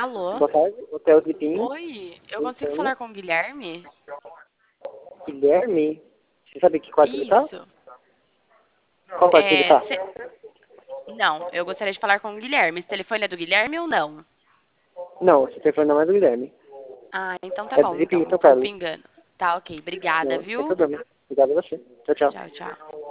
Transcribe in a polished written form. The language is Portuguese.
Alô? Boa tarde, Hotel Tripinho. Oi, eu consigo falar com o Guilherme? Guilherme? Você sabe que quarto ele tá? Isso. Qual quarto ele É, tá? Não, eu gostaria de falar com o Guilherme. Esse telefone é do Guilherme ou não? Não, esse telefone não é do Guilherme. Ah, então tá É do bom. Tripinho, Então, São desculpa o Carlos. engano. Tá, ok. Obrigada, Não, sem viu? problema. Obrigado a você. Tchau, tchau. Tchau, tchau.